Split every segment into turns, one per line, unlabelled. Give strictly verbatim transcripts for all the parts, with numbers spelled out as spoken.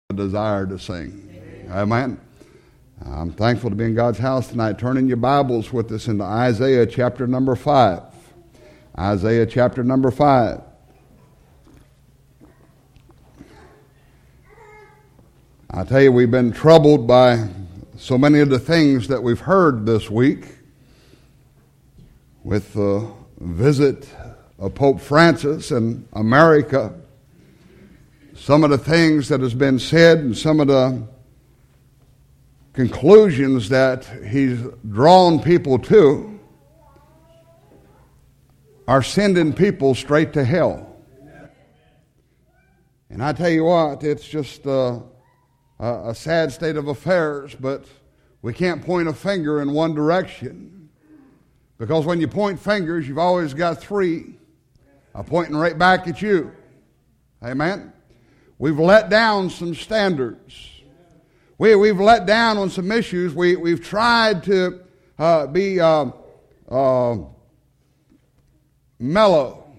a desire to sing. Amen. I'm thankful to be in God's house tonight. Turn in your Bibles with us into Isaiah chapter number five. Isaiah chapter number five. I tell you, we've been troubled by so many of the things that we've heard this week with the visit of Pope Francis in America. Some of the things that has been said and some of the conclusions that he's drawn people to are sending people straight to hell. And I tell you what, it's just a, a sad state of affairs, but we can't point a finger in one direction, because when you point fingers, you've always got three uh, pointing right back at you. Amen? We've let down some standards. We, we've let down on some issues. We, we've tried to uh, be uh, uh, mellow,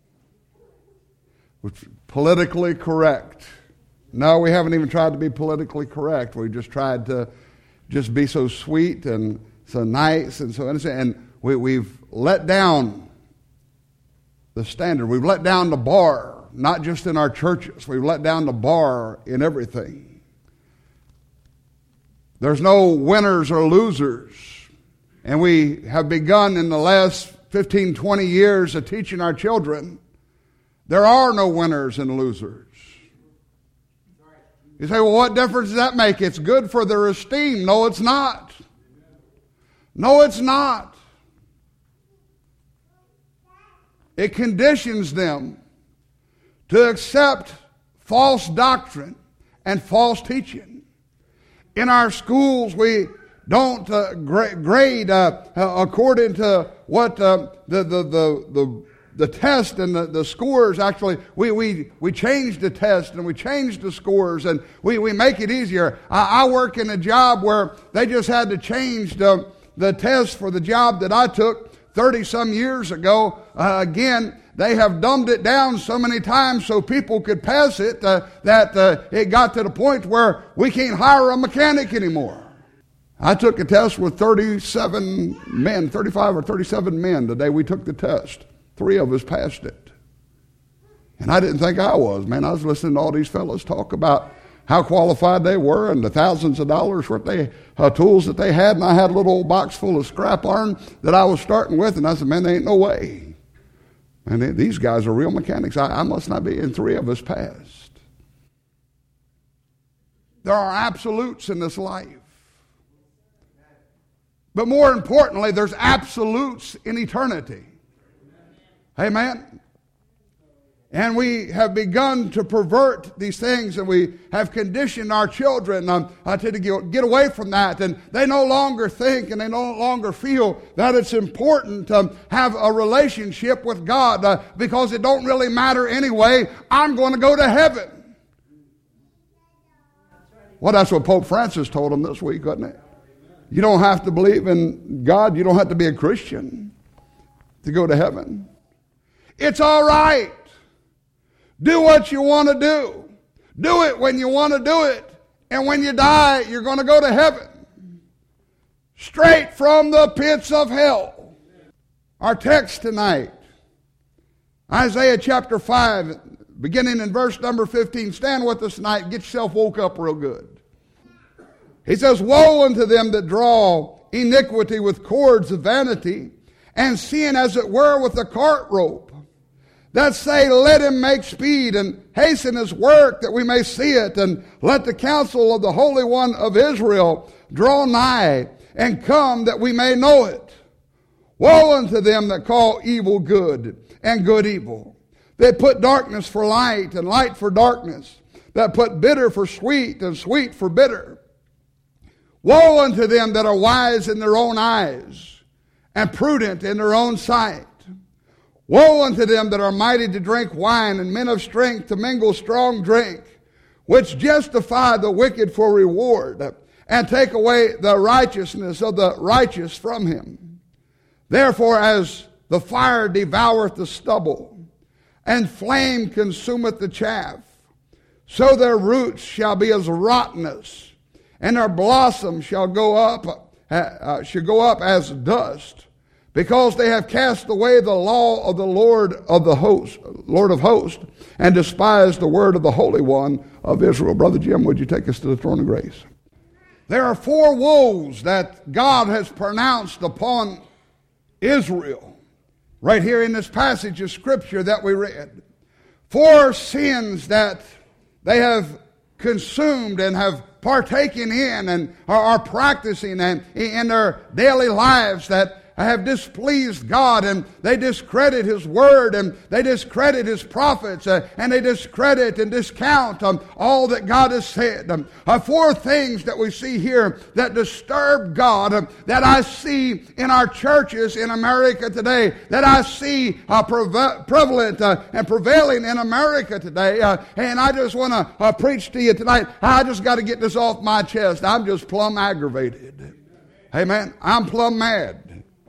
which politically correct. No, we haven't even tried to be politically correct. We've just tried to just be so sweet and so nice and so innocent. And we, we've let down the standard. We've let down the bar. Not just in our churches. We've let down the bar in everything. There's no winners or losers. And we have begun in the last fifteen, twenty years of teaching our children, there are no winners and losers. You say, well, what difference does that make? It's good for their esteem. No, it's not. No, it's not. It conditions them to accept false doctrine and false teaching. In our schools, we don't uh, gra- grade uh, uh, according to what uh, the, the, the, the, the test and the, the scores actually, we, we, we change the test and we change the scores and we, we make it easier. I, I work in a job where they just had to change the, the test for the job that I took thirty some years ago. Uh, again, they have dumbed it down so many times so people could pass it uh, that uh, it got to the point where we can't hire a mechanic anymore. I took a test with thirty-seven men, thirty-five or thirty-seven men the day we took the test. Three of us passed it. And I didn't think I was. Man, I was listening to all these fellows talk about how qualified they were and the thousands of dollars worth they uh, tools that they had. And I had a little old box full of scrap iron that I was starting with. And I said, man, there ain't no way. And these guys are real mechanics. I, I must not be. And three of us passed. There are absolutes in this life. But more importantly, there's absolutes in eternity. Amen? And we have begun to pervert these things, and we have conditioned our children um, uh, to get away from that. And they no longer think and they no longer feel that it's important to have a relationship with God uh, because it don't really matter anyway. I'm going to go to heaven. Well, that's what Pope Francis told them this week, wasn't it? You don't have to believe in God. You don't have to be a Christian to go to heaven. It's all right. Do what you want to do. Do it when you want to do it. And when you die, you're going to go to heaven. Straight from the pits of hell. Our text tonight, Isaiah chapter five, beginning in verse number fifteen. Stand with us tonight. Get yourself woke up real good. He says, woe unto them that draw iniquity with cords of vanity, and sin as it were with a cart rope, that say, let him make speed and hasten his work that we may see it, and let the counsel of the Holy One of Israel draw nigh and come that we may know it. Woe unto them that call evil good and good evil. They put darkness for light and light for darkness, that put bitter for sweet and sweet for bitter. Woe unto them that are wise in their own eyes and prudent in their own sight. Woe unto them that are mighty to drink wine and men of strength to mingle strong drink, which justify the wicked for reward and take away the righteousness of the righteous from him. Therefore, as the fire devoureth the stubble, and flame consumeth the chaff, so their roots shall be as rottenness, and their blossoms shall go up, uh, uh, shall go up as dust, because they have cast away the law of the Lord of the host, Lord of hosts, and despised the word of the Holy One of Israel. Brother Jim, would you take us to the throne of grace? There are four woes that God has pronounced upon Israel right here in this passage of Scripture that we read. Four sins that they have consumed and have partaken in and are, are practicing and in their daily lives that have displeased God, and they discredit His Word, and they discredit His prophets, uh, and they discredit and discount um, all that God has said. Um, uh, four things that we see here that disturb God, uh, that I see in our churches in America today, that I see uh, preve- prevalent uh, and prevailing in America today. Uh, and I just want to uh, preach to you tonight. I just got to get this off my chest. I'm just plumb aggravated. Amen. I'm plumb mad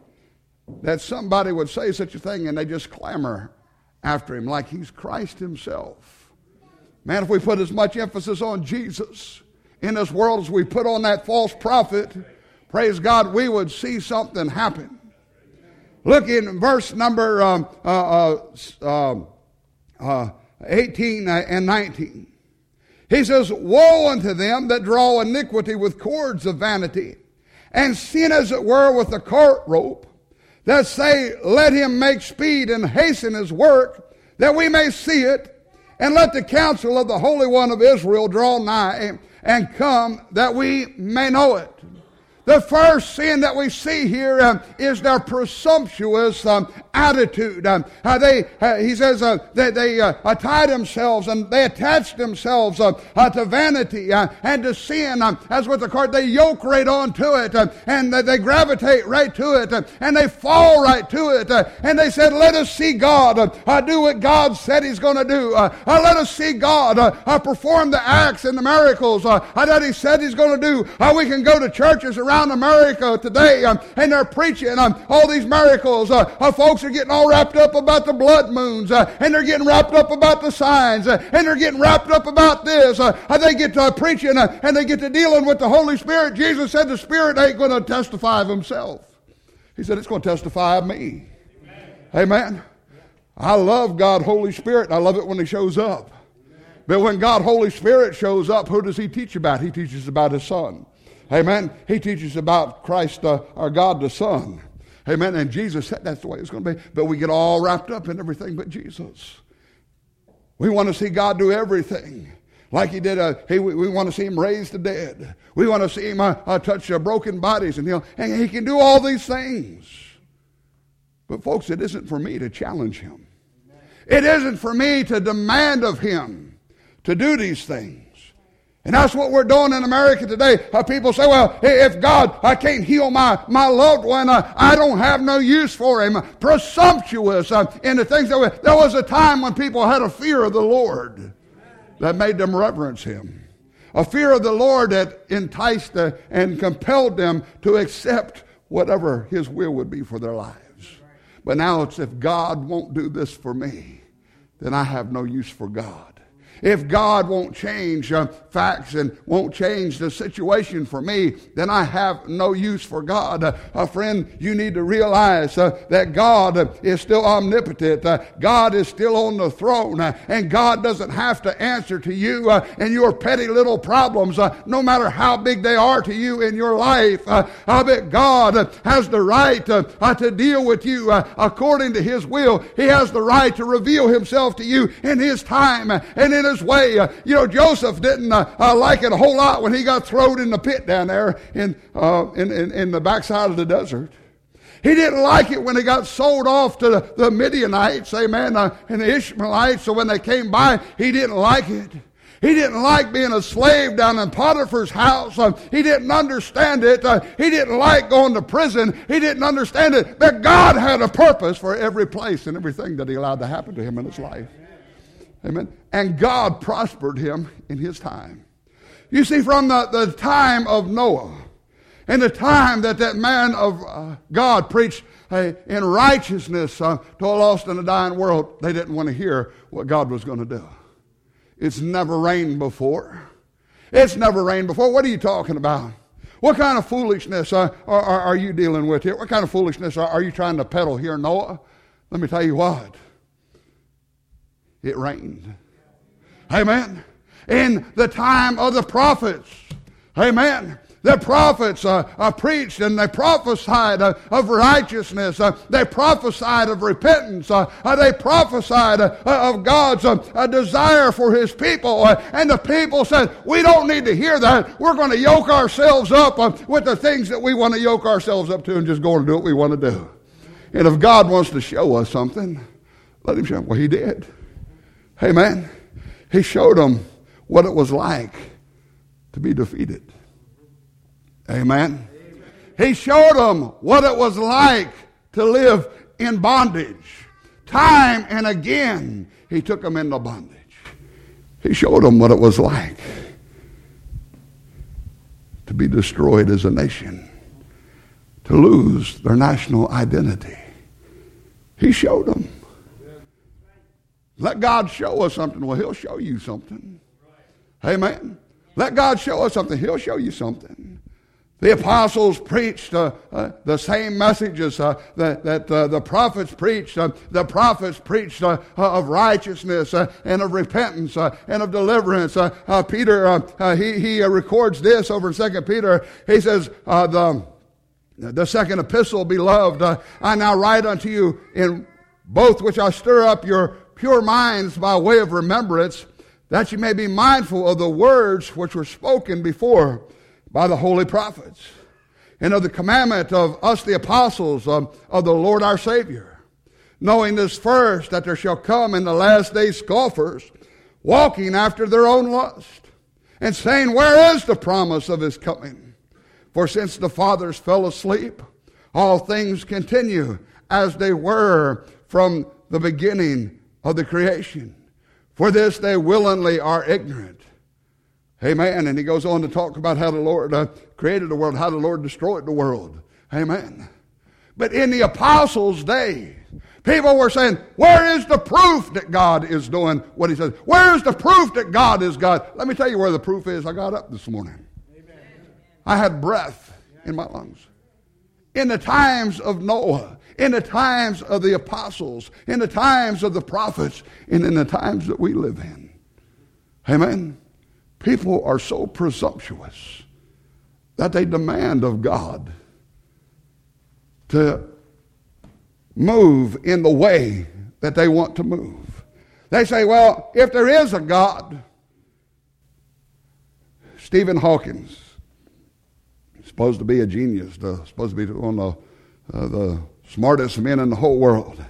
that somebody would say such a thing and they just clamor after Him like He's Christ Himself. Man, if we put as much emphasis on Jesus in this world as we put on that false prophet, praise God, we would see something happen. Look in verse number um, uh, uh, uh, eighteen and nineteen. He says, woe unto them that draw iniquity with cords of vanity, and sin as it were with a cart rope, that say, let him make speed and hasten his work, that we may see it, and let the counsel of the Holy One of Israel draw nigh, and come, that we may know it. The first sin that we see here um, is their presumptuous um, attitude. Um, uh, they, uh, he says uh, they, they uh, uh, tie themselves and they attach themselves uh, uh, to vanity uh, and to sin. Um, as with the cart, they yoke right onto it uh, and uh, they gravitate right to it uh, and they fall right to it. Uh, and they said, let us see God uh, uh, do what God said He's going to do. Uh, uh, let us see God uh, uh, perform the acts and the miracles uh, uh, that He said He's going to do. Uh, we can go to churches around America today um, and they're preaching um, all these miracles. Uh, uh, folks are getting all wrapped up about the blood moons uh, and they're getting wrapped up about the signs uh, and they're getting wrapped up about this. Uh, uh, they get to uh, preaching uh, and they get to dealing with the Holy Spirit. Jesus said the Spirit ain't going to testify of Himself. He said it's going to testify of me. Amen. Amen. I love God, Holy Spirit, and I love it when He shows up. But when God, Holy Spirit shows up, who does He teach about? He teaches about His Son. Amen. He teaches about Christ, uh, our God the Son. Amen. And Jesus said that's the way it's going to be. But we get all wrapped up in everything but Jesus. We want to see God do everything. Like He did, uh, he, we, we want to see Him raise the dead. We want to see Him uh, uh, touch uh, broken bodies and heal. And He can do all these things. But folks, it isn't for me to challenge Him. It isn't for me to demand of Him to do these things. And that's what we're doing in America today. Uh, people say, well, if God I can't heal my, my loved one, uh, I don't have no use for Him. Presumptuous uh, in the things that we, there was a time when people had a fear of the Lord that made them reverence Him. A fear of the Lord that enticed uh, and compelled them to accept whatever His will would be for their lives. But now it's, if God won't do this for me, then I have no use for God. If God won't change uh, facts and won't change the situation for me, then I have no use for God. Uh, uh, friend, you need to realize uh, that God uh, is still omnipotent. Uh, God is still on the throne. Uh, and God doesn't have to answer to you uh, and your petty little problems, uh, no matter how big they are to you in your life. Uh, I bet God uh, has the right uh, uh, to deal with you uh, according to His will. He has the right to reveal Himself to you in His time uh, and in His way. Uh, you know, Joseph didn't uh, uh, like it a whole lot when he got thrown in the pit down there in, uh, in, in, in the backside of the desert. He didn't like it when he got sold off to the, the Midianites, amen, uh, and the Ishmaelites. So when they came by, he didn't like it. He didn't like being a slave down in Potiphar's house. Uh, he didn't understand it. Uh, he didn't like going to prison. He didn't understand it. But God had a purpose for every place and everything that He allowed to happen to him in his life. Amen. And God prospered him in His time. You see, from the, the time of Noah and the time that that man of uh, God preached uh, in righteousness uh, to a lost and a dying world, they didn't want to hear what God was going to do. It's never rained before. It's never rained before. What are you talking about? What kind of foolishness uh, are, are, are you dealing with here? What kind of foolishness are, are you trying to peddle here, Noah? Let me tell you what. It rained. Amen. In the time of the prophets. Amen. The prophets uh, uh, preached and they prophesied uh, of righteousness. Uh, they prophesied of repentance. Uh, uh, they prophesied uh, of God's uh, uh, desire for His people. Uh, and the people said, we don't need to hear that. We're going to yoke ourselves up uh, with the things that we want to yoke ourselves up to and just go and do what we want to do. And if God wants to show us something, let Him show. Well, He did. Amen. He showed them what it was like to be defeated. Amen. Amen. He showed them what it was like to live in bondage. Time and again, He took them into bondage. He showed them what it was like to be destroyed as a nation, to lose their national identity. He showed them. Let God show us something. Well, He'll show you something. Amen. Let God show us something. He'll show you something. The apostles preached uh, uh, the same messages uh, that, that uh, the prophets preached. Uh, the prophets preached uh, uh, of righteousness uh, and of repentance uh, and of deliverance. Uh, uh, Peter, uh, uh, he, he uh, records this over in Second Peter. He says, uh, the, the second epistle, beloved, uh, I now write unto you in both which I stir up your pure minds by way of remembrance, that you may be mindful of the words which were spoken before by the holy prophets, and of the commandment of us the apostles of, of the Lord our Savior, knowing this first, that there shall come in the last days scoffers, walking after their own lust, and saying, where is the promise of His coming? For since the fathers fell asleep, all things continue as they were from the beginning of the creation. For this they willingly are ignorant. Amen. And he goes on to talk about how the Lord uh, created the world, how the Lord destroyed the world. Amen. But in the apostles' day, people were saying, where is the proof that God is doing what He says? Where is the proof that God is God? Let me tell you where the proof is. I got up this morning. Amen. I had breath in my lungs. In the times of Noah, in the times of the apostles, in the times of the prophets, and in the times that we live in. Amen. People are so presumptuous that they demand of God to move in the way that they want to move. They say, well, if there is a God, Stephen Hawking, supposed to be a genius, the, supposed to be one of the, uh, the smartest men in the whole world.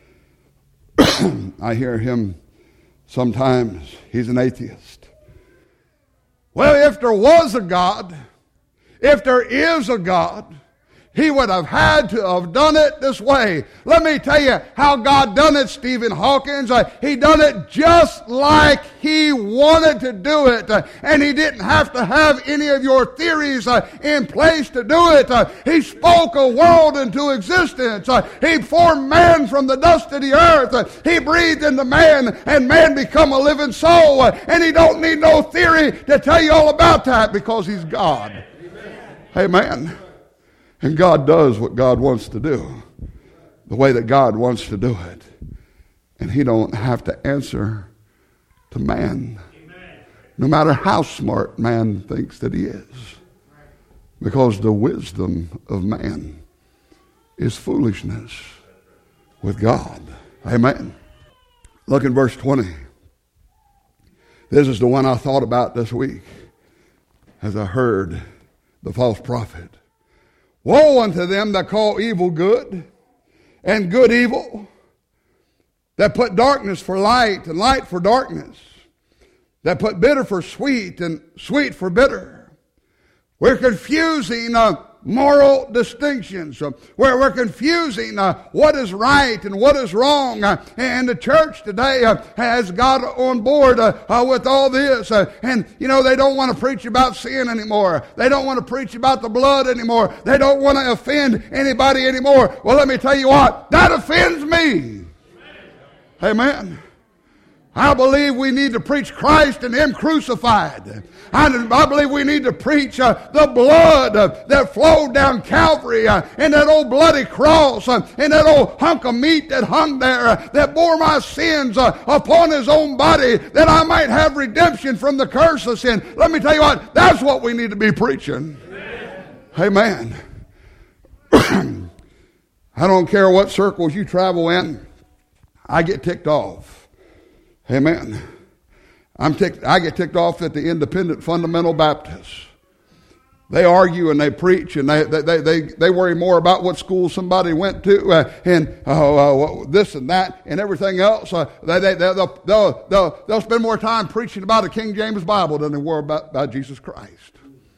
I hear him sometimes. He's an atheist. Well, if there was a God, if there is a God, He would have had to have done it this way. Let me tell you how God done it, Stephen Hawking. Uh, he done it just like He wanted to do it. Uh, and He didn't have to have any of your theories uh, in place to do it. Uh, he spoke a world into existence. Uh, he formed man from the dust of the earth. Uh, he breathed into man, and man become a living soul. Uh, and He don't need no theory to tell you all about that, because He's God. Amen. Amen. And God does what God wants to do, the way that God wants to do it. And He don't have to answer to man, Amen. No matter how smart man thinks that he is. Because the wisdom of man is foolishness with God. Amen. Look in verse twenty. This is the one I thought about this week as I heard the false prophet. Woe unto them that call evil good, and good evil, that put darkness for light, and light for darkness, that put bitter for sweet, and sweet for bitter. We're confusing uh, moral distinctions. Uh, where we're confusing uh, what is right and what is wrong. Uh, and the church today uh, has got on board uh, uh, with all this. Uh, and, you know, they don't want to preach about sin anymore. They don't want to preach about the blood anymore. They don't want to offend anybody anymore. Well, let me tell you what. That offends me. Amen. Amen. I believe we need to preach Christ and Him crucified. I, I believe we need to preach uh, the blood uh, that flowed down Calvary uh, and that old bloody cross uh, and that old hunk of meat that hung there uh, that bore my sins uh, upon His own body that I might have redemption from the curse of sin. Let me tell you what, that's what we need to be preaching. Amen. Amen. I don't care what circles you travel in, I get ticked off. Amen. I'm ticked, I get ticked off at the independent fundamental Baptists. They argue and they preach and they they they, they worry more about what school somebody went to uh, and uh, uh, this and that and everything else. Uh, they, they, they'll, they'll, they'll, they'll spend more time preaching about a King James Bible than they were about, about Jesus Christ.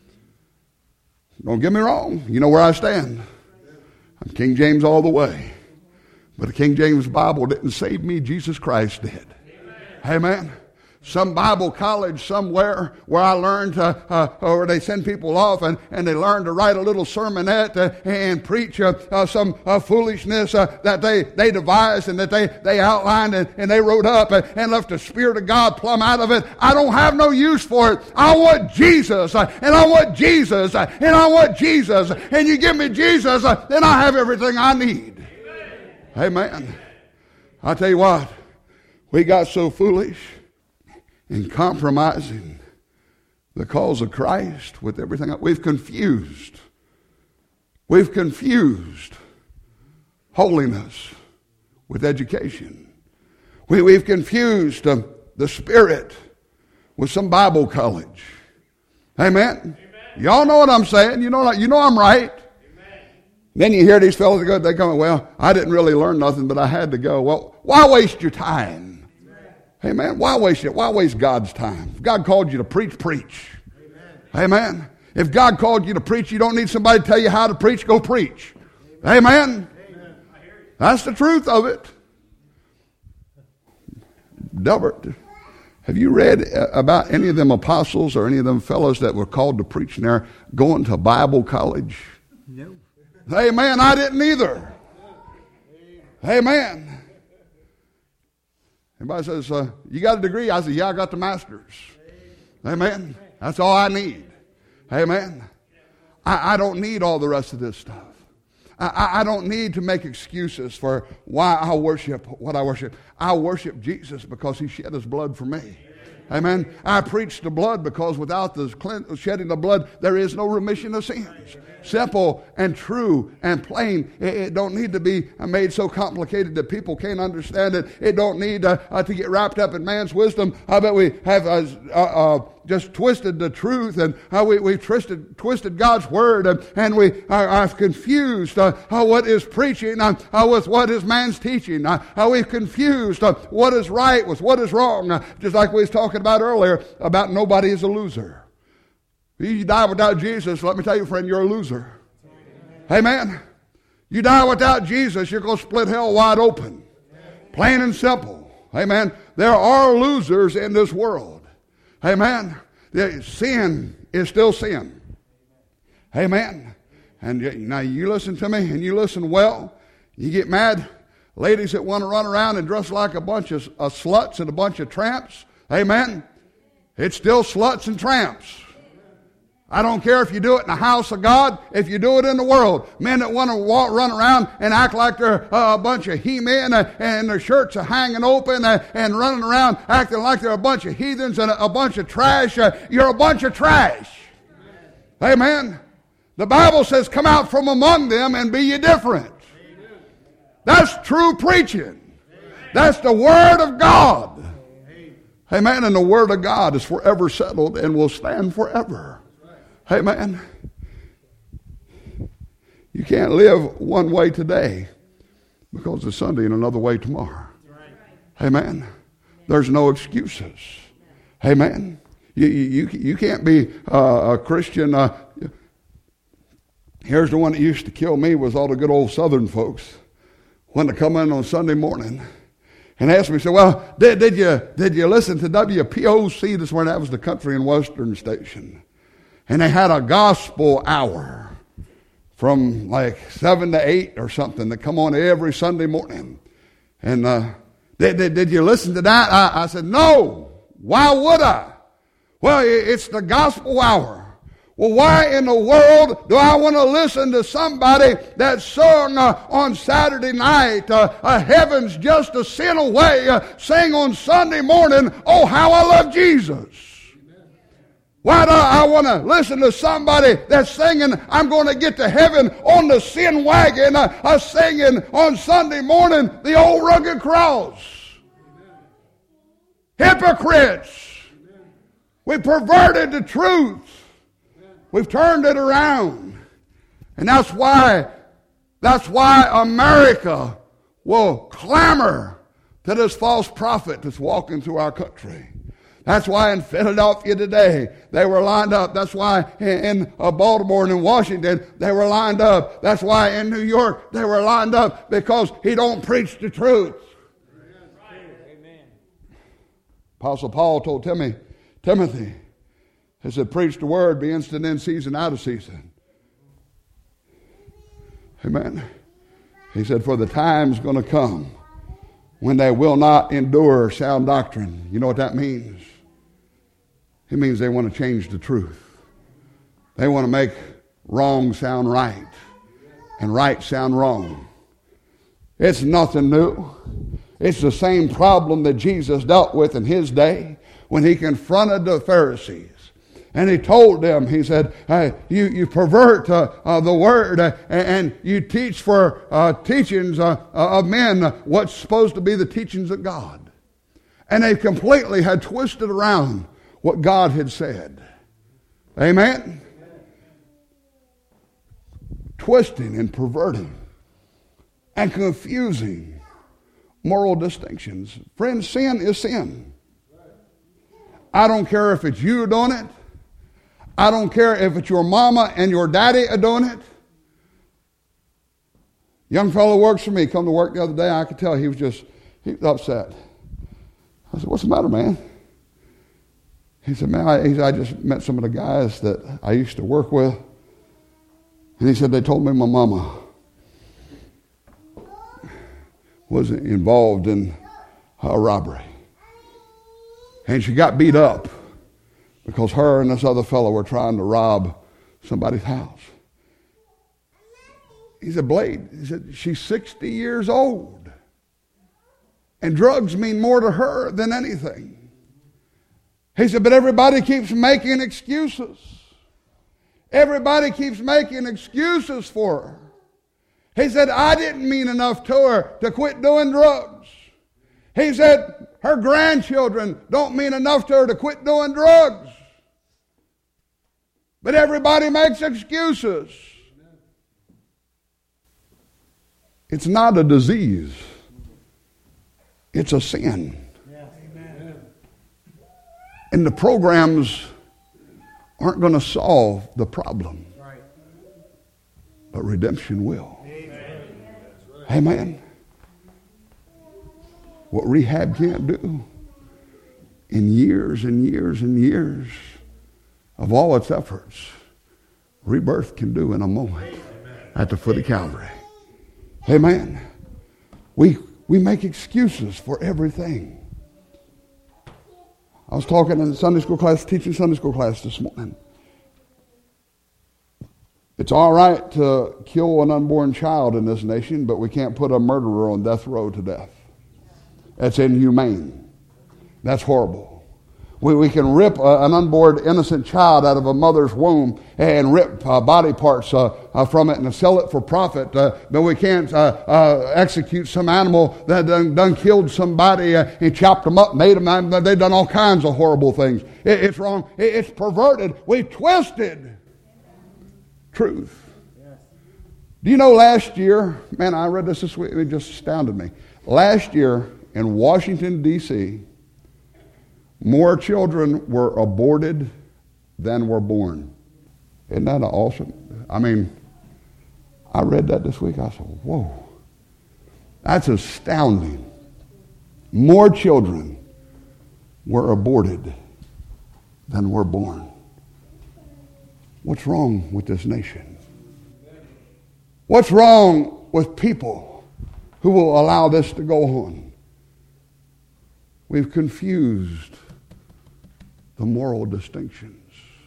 Don't get me wrong. You know where I stand. I'm King James all the way. But the King James Bible didn't save me. Jesus Christ did. Amen. Some Bible college somewhere where I learned, uh, uh, or they send people off and, and they learn to write a little sermonette uh, and preach uh, uh, some uh, foolishness uh, that they, they devised and that they, they outlined and, and they wrote up uh, and left the Spirit of God plumb out of it. I don't have no use for it. I want Jesus uh, and I want Jesus uh, and I want Jesus. And you give me Jesus, uh, then I have everything I need. Amen. Amen. I tell you what. We got so foolish in compromising the cause of Christ with everything else. We've confused. We've confused holiness with education. We, we've confused uh, the Spirit with some Bible college. Amen? Amen. Y'all know what I'm saying. You know, you know I'm right. Amen. Then you hear these fellows go, they come, well, I didn't really learn nothing, but I had to go. Well, why waste your time? Hey, man, why waste it? Why waste God's time? If God called you to preach, preach. Amen. Amen. If God called you to preach, you don't need somebody to tell you how to preach. Go preach. Amen. Amen. That's the truth of it. Delbert, have you read about any of them apostles or any of them fellows that were called to preach and they're going to Bible college? No. Amen. I didn't either. Amen. Everybody says, uh, you got a degree? I said, yeah, I got the master's. Amen. That's all I need. Amen. I, I don't need all the rest of this stuff. I, I don't need to make excuses for why I worship what I worship. I worship Jesus because He shed His blood for me. Amen. I preach the blood because without the shedding of blood, there is no remission of sins. Simple and true and plain. It, it don't need to be made so complicated that people can't understand it. It don't need uh, uh, to get wrapped up in man's wisdom. I bet we have uh, uh, uh, just twisted the truth and uh, we, we've twisted, twisted God's word and, and we are, are confused uh, uh, what is preaching uh, uh, with what is man's teaching. Uh, uh, we've confused uh, what is right with what is wrong. Uh, just like we was talking about earlier about nobody is a loser. You die without Jesus, let me tell you, friend, you're a loser. Amen. Amen. You die without Jesus, you're going to split hell wide open. Plain and simple. Amen. There are losers in this world. Amen. Sin is still sin. Amen. And now you listen to me and you listen well. You get mad. Ladies that want to run around and dress like a bunch of uh, sluts and a bunch of tramps. Amen. It's still sluts and tramps. I don't care if you do it in the house of God, if you do it in the world. Men that want to walk, run around and act like they're uh, a bunch of he-men uh, and their shirts are hanging open uh, and running around acting like they're a bunch of heathens and a, a bunch of trash. Uh, you're a bunch of trash. Amen. Amen. The Bible says, come out from among them and be ye different. Amen. That's true preaching. Amen. That's the Word of God. Amen. Amen. And the Word of God is forever settled and will stand forever. Amen. You can't live one way today because it's Sunday and another way tomorrow. Amen. There's no excuses. Amen. You, you, you can't be uh, a Christian. Uh, here's the one that used to kill me was all the good old Southern folks when they come in on Sunday morning and ask me, say, well, did, did you did you listen to W P O C this morning? That was the country and western station. And they had a gospel hour from like seven to eight or something that come on every Sunday morning. And uh, Did, did, did you listen to that? I, I said, no. Why would I? Well, it's the gospel hour. Well, why in the world do I want to listen to somebody that sung uh, on Saturday night, uh, uh, Heaven's Just a Sin Away, uh, sang on Sunday morning, Oh, How I Love Jesus? Why do I want to listen to somebody that's singing, I'm going to get to heaven on the sin wagon, uh, uh, singing on Sunday morning, the old rugged cross? Hypocrites. We perverted the truth. We've turned it around. And that's why, that's why America will clamor to this false prophet that's walking through our country. That's why in Philadelphia today, they were lined up. That's why in, in uh, Baltimore and in Washington, they were lined up. That's why in New York, they were lined up, because he don't preach the truth. Amen. Apostle Paul told Timothy, Timothy, he said, preach the word, be instant in season, out of season. Amen. He said, for the time's going to come when they will not endure sound doctrine. You know what that means? It means they want to change the truth. They want to make wrong sound right and right sound wrong. It's nothing new. It's the same problem that Jesus dealt with in his day when he confronted the Pharisees. And he told them, he said, hey, you, you pervert uh, uh, the word uh, and, and you teach for uh, teachings uh, uh, of men uh, what's supposed to be the teachings of God. And they completely had twisted around what God had said. Amen? Amen. Twisting and perverting and confusing moral distinctions. Friends, sin is sin. I don't care if it's you doing it. I don't care if it's your mama and your daddy are doing it. Young fellow works for me, come to work the other day. I could tell he was just, he was upset. I said, what's the matter, man? He said, man, I, he said, I just met some of the guys that I used to work with. And he said, they told me my mama was involved in a robbery. And she got beat up because her and this other fellow were trying to rob somebody's house. He said, Blade, he said, she's sixty years old. And drugs mean more to her than anything. He said, but everybody keeps making excuses. Everybody keeps making excuses for her. He said, I didn't mean enough to her to quit doing drugs. He said, her grandchildren don't mean enough to her to quit doing drugs. But everybody makes excuses. It's not a disease. It's a sin. And the programs aren't going to solve the problem. But redemption will. Amen. What rehab can't do in years and years and years of all its efforts, rebirth can do in a moment at the foot of Calvary. Amen. We, we make excuses for everything. I was talking in Sunday school class, teaching Sunday school class this morning. It's all right to kill an unborn child in this nation, but we can't put a murderer on death row to death. That's inhumane. That's horrible. We, we can rip a, an unborn innocent child out of a mother's womb and rip uh, body parts uh, uh, from it and sell it for profit, uh, but we can't uh, uh, execute some animal that done, done killed somebody uh, and chopped them up, made them, uh, they've done all kinds of horrible things. It, it's wrong. It, it's perverted. We've twisted truth. Do you know last year, man, I read this this week, it just astounded me. Last year in Washington, D C, more children were aborted than were born. Isn't that awesome? I mean, I read that this week. I said, whoa, that's astounding. More children were aborted than were born. What's wrong with this nation? What's wrong with people who will allow this to go on? We've confused the moral distinctions.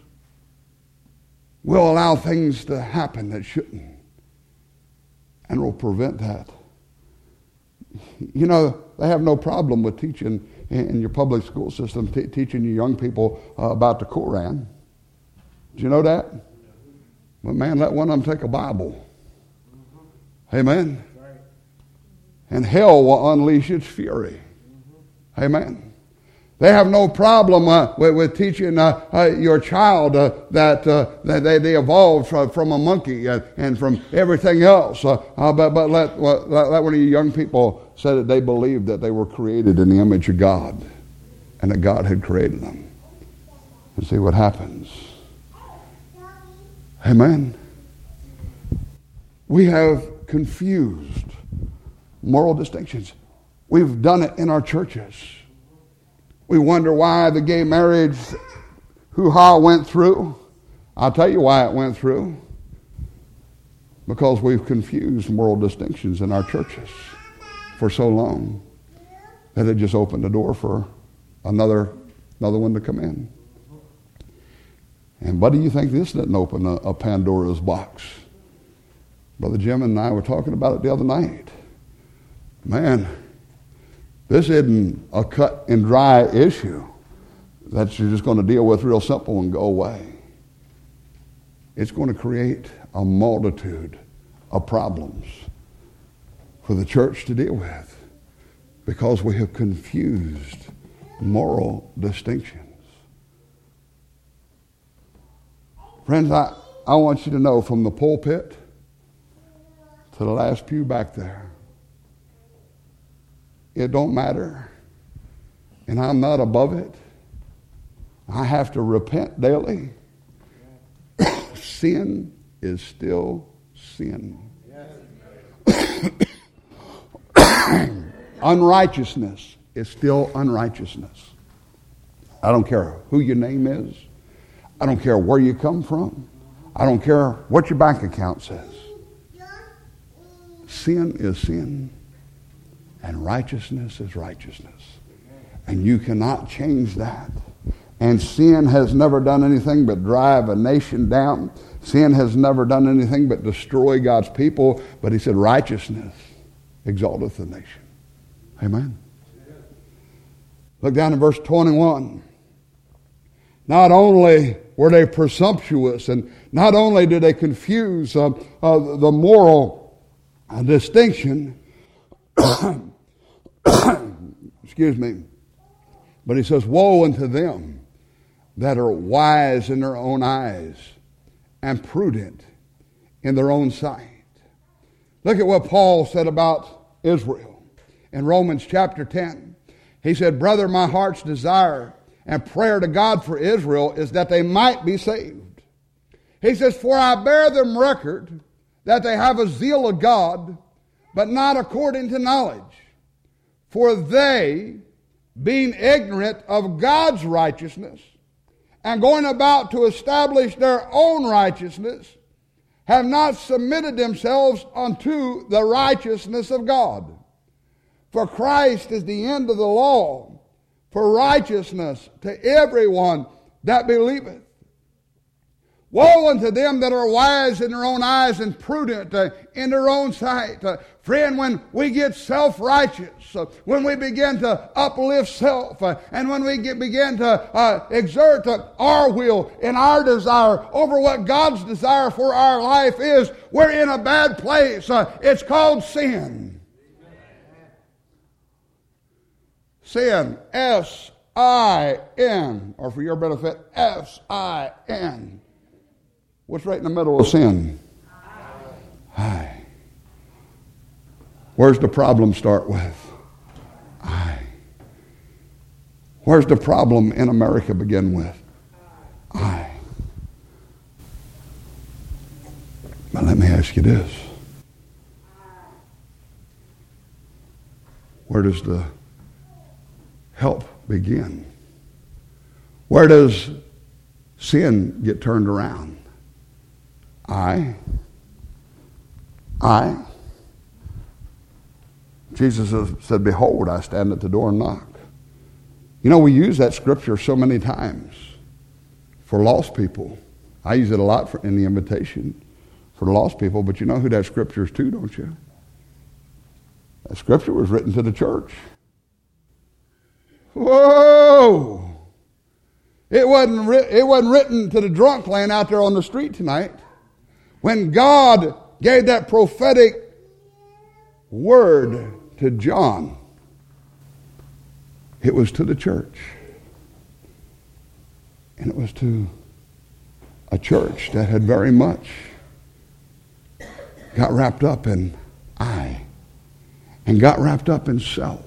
We'll allow things to happen that shouldn't, and we'll prevent that. You know, they have no problem with teaching in your public school system, t- teaching your young people uh, about the Koran. Do you know that? Well, man, let one of them take a Bible. Amen. And hell will unleash its fury. Amen. They have no problem uh, with, with teaching uh, uh, your child uh, that, uh, that they, they evolved from, from a monkey uh, and from everything else. Uh, uh, but but let, let, let one of you young people say that they believed that they were created in the image of God and that God had created them. And see what happens. Amen. We have confused moral distinctions. We've done it in our churches. We wonder why the gay marriage hoo-ha went through. I'll tell you why it went through. Because we've confused moral distinctions in our churches for so long that it just opened the door for another, another one to come in. And what do you think this didn't open a, a Pandora's box? Brother Jim and I were talking about it the other night. Man, this isn't a cut and dry issue that you're just going to deal with real simple and go away. It's going to create a multitude of problems for the church to deal with because we have confused moral distinctions. Friends, I, I want you to know from the pulpit to the last pew back there, it don't matter. And I'm not above it. I have to repent daily. Sin is still sin. Unrighteousness is still unrighteousness. I don't care who your name is. I don't care where you come from. I don't care what your bank account says. Sin is sin. And righteousness is righteousness. And you cannot change that. And sin has never done anything but drive a nation down. Sin has never done anything but destroy God's people. But he said righteousness exalteth the nation. Amen. Look down in verse twenty-one. Not only were they presumptuous, and not only did they confuse uh, uh, the moral uh, distinction, excuse me, but he says, woe unto them that are wise in their own eyes and prudent in their own sight. Look at what Paul said about Israel in Romans chapter ten. He said, brother, my heart's desire and prayer to God for Israel is that they might be saved. He says, for I bear them record that they have a zeal of God, but not according to knowledge. For they, being ignorant of God's righteousness, and going about to establish their own righteousness, have not submitted themselves unto the righteousness of God. For Christ is the end of the law, for righteousness to everyone that believeth. Woe unto them that are wise in their own eyes and prudent uh, in their own sight. Uh, friend, when we get self-righteous, uh, when we begin to uplift self, uh, and when we get, begin to uh, exert uh, our will and our desire over what God's desire for our life is, we're in a bad place. Uh, it's called sin. Sin, S I N, or for your benefit, S I N. What's right in the middle of sin? I. Where's the problem start with? I. Where's the problem in America begin with? I. But let me ask you this. Where does the help begin? Where does sin get turned around? I, I. Jesus said, behold, I stand at the door and knock. You know, we use that scripture so many times for lost people. I use it a lot for, in the invitation for the lost people, but you know who that scripture is to, don't you? That scripture was written to the church. Whoa! It wasn't, ri- it wasn't written to the drunk laying out there on the street tonight. When God gave that prophetic word to John, it was to the church. And it was to a church that had very much got wrapped up in I and got wrapped up in self.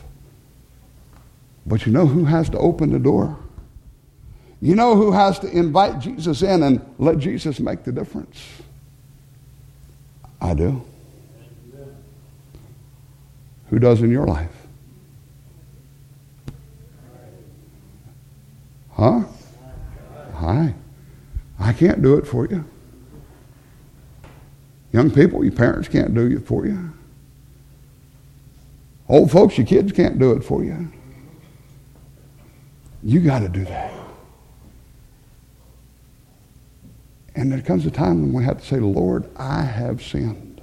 But you know who has to open the door? You know who has to invite Jesus in and let Jesus make the difference? I do. Who does in your life? Huh? I. I can't do it for you. Young people, your parents can't do it for you. Old folks, your kids can't do it for you. You got to do that. And there comes a time when we have to say, Lord, I have sinned.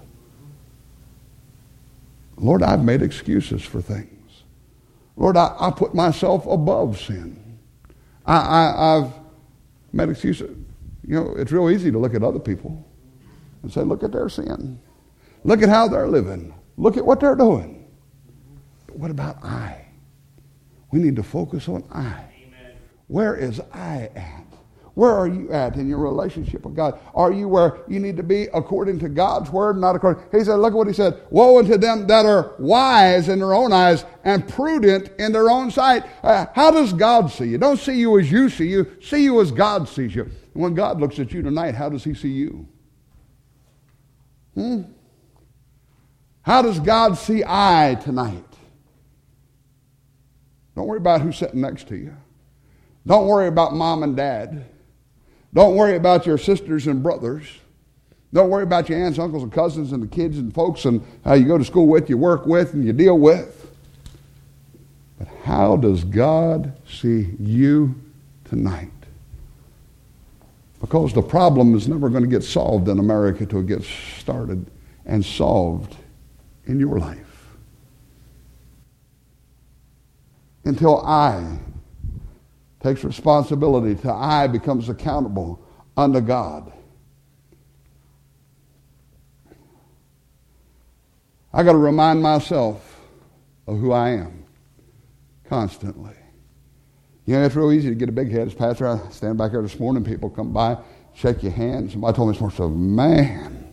Lord, I've made excuses for things. Lord, I, I put myself above sin. I, I, I've made excuses. You know, it's real easy to look at other people and say, look at their sin. Look at how they're living. Look at what they're doing. But what about I? We need to focus on I. Amen. Where is I at? Where are you at in your relationship with God? Are you where you need to be according to God's word, not according? He said, look at what he said. Woe unto them that are wise in their own eyes and prudent in their own sight. Uh, how does God see you? Don't see you as you see you. See you as God sees you. And when God looks at you tonight, how does he see you? Hmm? How does God see I tonight? Don't worry about who's sitting next to you. Don't worry about mom and dad. Don't worry about your sisters and brothers. Don't worry about your aunts, uncles, and cousins, and the kids and folks and how you go to school with, you work with, and you deal with. But how does God see you tonight? Because the problem is never going to get solved in America until it gets started and solved in your life. Until I takes responsibility, till I becomes accountable unto God. I got to remind myself of who I am constantly. You know, it's real easy to get a big head. As pastor, I stand back there this morning, people come by, shake your hand. Somebody told me this morning, so, man,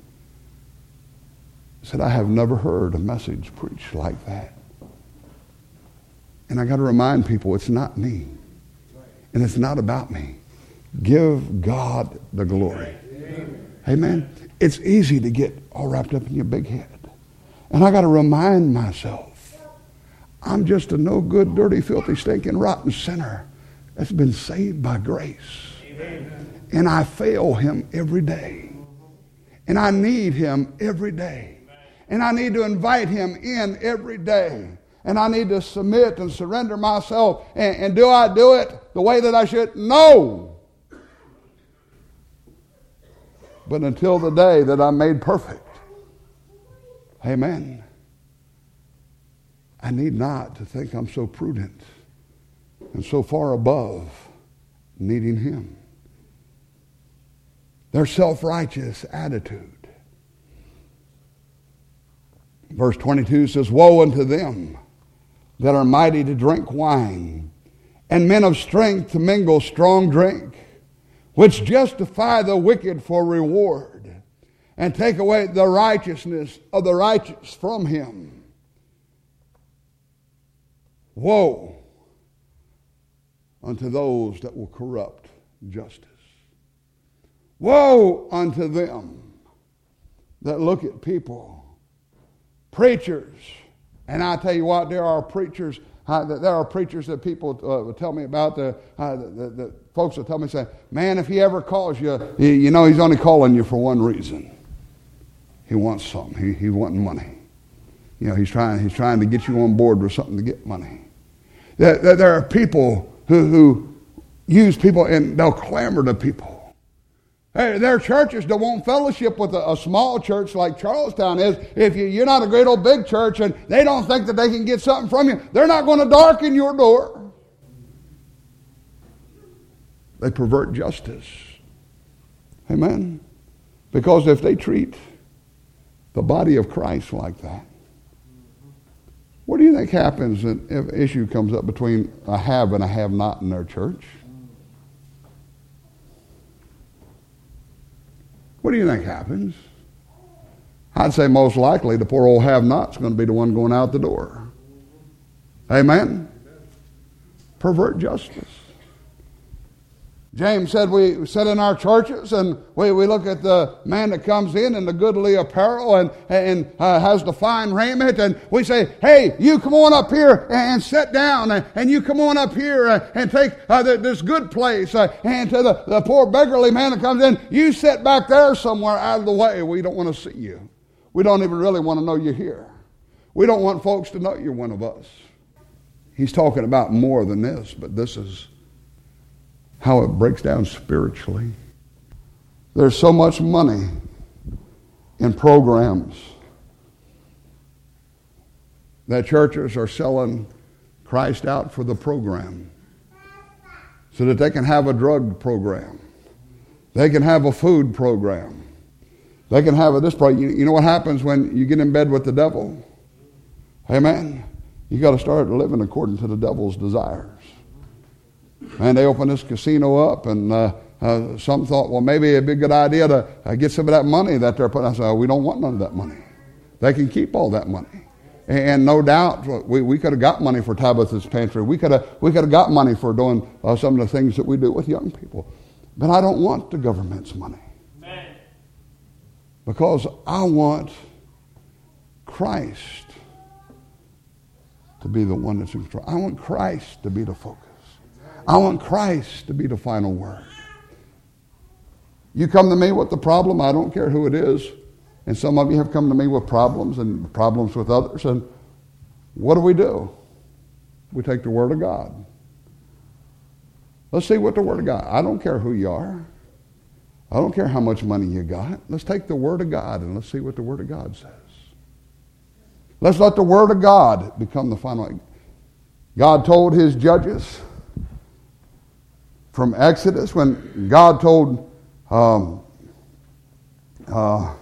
I said, I have never heard a message preached like that. And I got to remind people, it's not me. And it's not about me. Give God the glory. Amen. Amen. It's easy to get all wrapped up in your big head. And I got to remind myself, I'm just a no good, dirty, filthy, stinking, rotten sinner that's been saved by grace. Amen. And I fail him every day. And I need him every day. And I need to invite him in every day. And I need to submit and surrender myself. And, and do I do it the way that I should? No. But until the day that I'm made perfect, amen, I need not to think I'm so prudent and so far above needing him. Their self-righteous attitude. Verse twenty-two says, woe unto them that are mighty to drink wine, and men of strength to mingle strong drink, which justify the wicked for reward, and take away the righteousness of the righteous from him. Woe unto those that will corrupt justice. Woe unto them that look at people, preachers. And I tell you what, there are preachers, uh, there are preachers that people uh, tell me about, the, uh, the, the, the folks that tell me, say, man, if he ever calls you, you, you know, he's only calling you for one reason. He wants something. He, he wants money. You know, he's trying, he's trying to get you on board with something to get money. That, that there are people who, who use people and they'll clamor to people. Hey, there are churches that won't fellowship with a, a small church like Charlestown is. If you, you're not a great old big church and they don't think that they can get something from you, they're not going to darken your door. They pervert justice. Amen? Because if they treat the body of Christ like that, what do you think happens if an issue comes up between a have and a have-not in their church? What do you think happens? I'd say most likely the poor old have-not's going to be the one going out the door. Amen? Pervert justice. James said we sit in our churches and we, we look at the man that comes in in the goodly apparel and, and uh, has the fine raiment, and we say, hey, you come on up here and sit down, and, and you come on up here and, and take uh, the, this good place. Uh, and to the, the poor beggarly man that comes in, you sit back there somewhere out of the way. We don't want to see you. We don't even really want to know you're here. We don't want folks to know you're one of us. He's talking about more than this, but this is how it breaks down spiritually. There's so much money in programs that churches are selling Christ out for the program so that they can have a drug program. They can have a food program. They can have a this program. You, you know what happens when you get in bed with the devil? Amen. You got to start living according to the devil's desires. And they opened this casino up, and uh, uh, some thought, well, maybe it'd be a good idea to uh, get some of that money that they're putting. I said, oh, we don't want none of that money. They can keep all that money. And, and no doubt, we, we could have got money for Tabitha's Pantry. We could have we could have got money for doing uh, some of the things that we do with young people. But I don't want the government's money. Amen. Because I want Christ to be the one that's in control. I want Christ to be the focus. I want Christ to be the final word. You come to me with the problem, I don't care who it is. And some of you have come to me with problems and problems with others. And what do we do? We take the Word of God. Let's see what the Word of God. I don't care who you are. I don't care how much money you got. Let's take the Word of God and let's see what the Word of God says. Let's let the Word of God become the final. God told his judges from Exodus, when God told um, uh,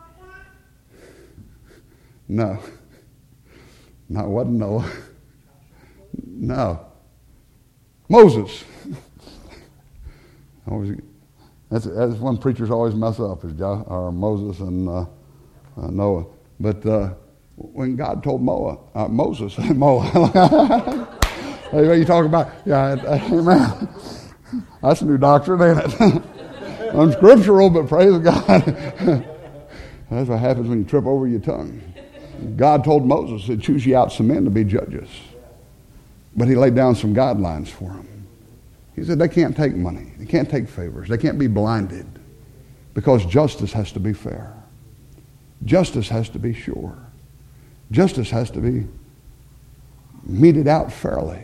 no, no, it wasn't Noah. No, Moses. always, that's that's one preachers always mess up is Jo- or Moses and uh, uh, Noah. But uh, when God told Moa, uh, Moses, Moa, you talk about, yeah, amen. That's a new doctrine, ain't it? Unscriptural, but praise God. That's what happens when you trip over your tongue. God told Moses to choose ye out some men to be judges. But he laid down some guidelines for them. He said they can't take money. They can't take favors. They can't be blinded. Because justice has to be fair. Justice has to be sure. Justice has to be meted out fairly.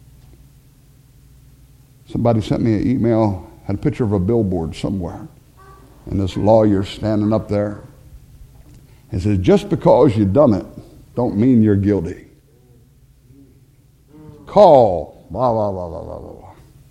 Somebody sent me an email, had a picture of a billboard somewhere. And this lawyer's standing up there. He says, just because you done it, don't mean you're guilty. Call, blah, blah, blah, blah, blah, blah.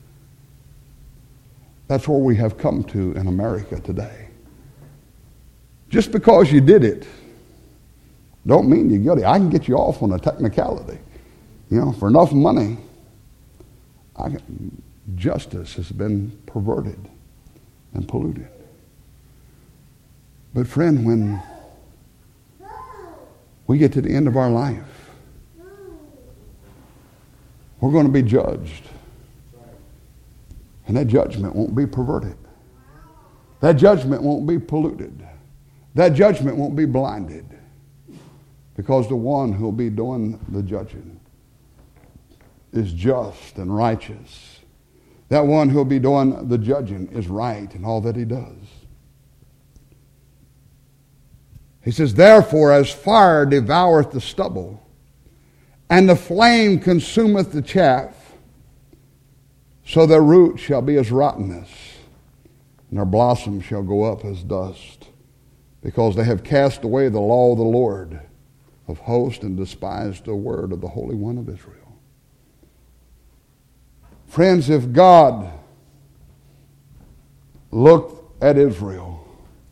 That's where we have come to in America today. Just because you did it, don't mean you're guilty. I can get you off on a technicality. You know, for enough money, I can, justice has been perverted and polluted. But friend, when we get to the end of our life, we're going to be judged. And that judgment won't be perverted. That judgment won't be polluted. That judgment won't be blinded. Because the one who will be doing the judging is just and righteous. That one who will be doing the judging is right in all that he does. He says, therefore, as fire devoureth the stubble, and the flame consumeth the chaff, so their root shall be as rottenness, and their blossom shall go up as dust, because they have cast away the law of the Lord of hosts and despised the word of the Holy One of Israel. Friends, if God looked at Israel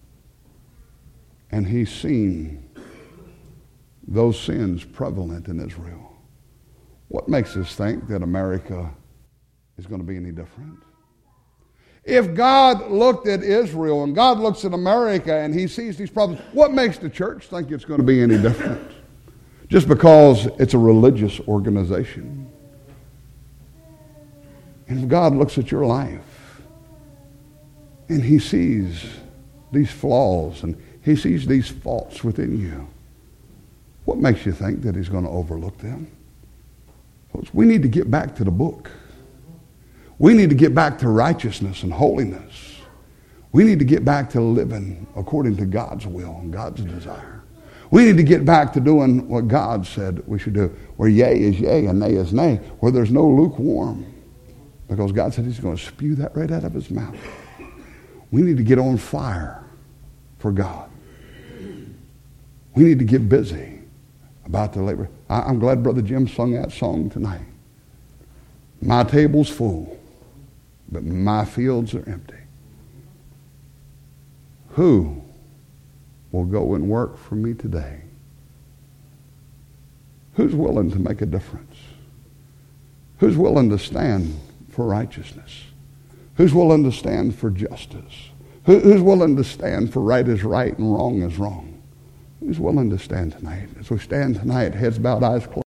and He's seen those sins prevalent in Israel, what makes us think that America is going to be any different? If God looked at Israel and God looks at America and He sees these problems, what makes the church think it's going to be any different? Just because it's a religious organization. And if God looks at your life and He sees these flaws and He sees these faults within you, what makes you think that He's going to overlook them? Folks, we need to get back to the book. We need to get back to righteousness and holiness. We need to get back to living according to God's will and God's desire. We need to get back to doing what God said we should do, where yea is yea and nay is nay, where there's no lukewarm. Because God said He's going to spew that right out of His mouth. We need to get on fire for God. We need to get busy about the labor. I, I'm glad Brother Jim sung that song tonight. My table's full, but my fields are empty. Who will go and work for me today? Who's willing to make a difference? Who's willing to stand for righteousness? Who's willing to stand for justice? Who, who's willing to stand for right is right and wrong is wrong? Who's willing to stand tonight? As we stand tonight, heads bowed, eyes closed.